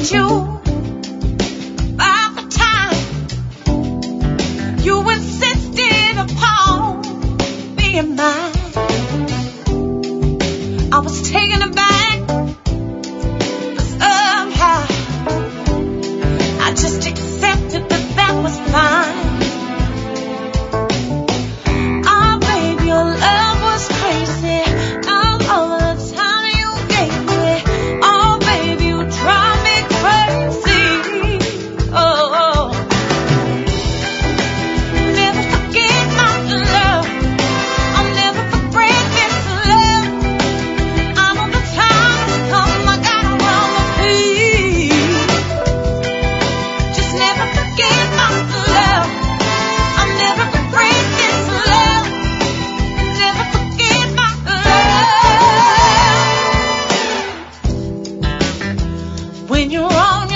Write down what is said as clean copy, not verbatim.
with you about the time you insisted upon being mine. I was taken aback, but somehow I just accepted that was fine. Oh, baby, your love was crazy. All the time you gave me. Oh, baby, you drive me crazy. Oh, never forget my love. I'll never forget this love. I know the time has come. I gotta run the beat. Just never forget my love. I'll never forget this love. Never forget my love. When you're on